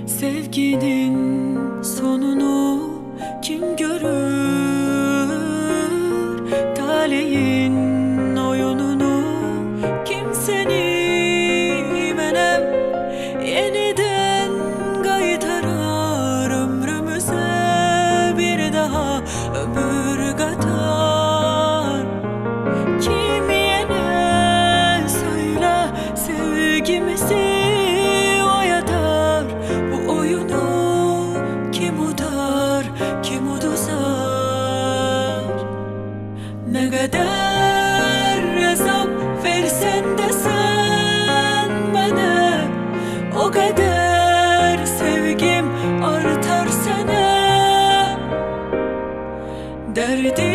Sevginin sonunu kim görür? Talehin oyununu kimsenin menem yeniden kaytarar ömrümüze bir daha ömür katar. Kim yine söyle sevgimizi oyatar, bu oyunu kim udar, kim uduzar? Ne kadar azap versen de sen bana, o kadar sevgim artar sana. Derdim